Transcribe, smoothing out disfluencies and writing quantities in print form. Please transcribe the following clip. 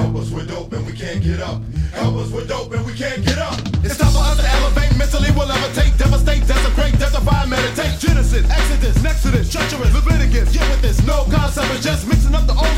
Help us with dope and we can't get up. Help us with dope and we can't get up. It's time for us to elevate, mentally we'll levitate, devastate, desecrate, testify, meditate. Genesis, Exodus, Nexodus, treacherous, Leviticus. Get with this, no concept, it's just mixing up the old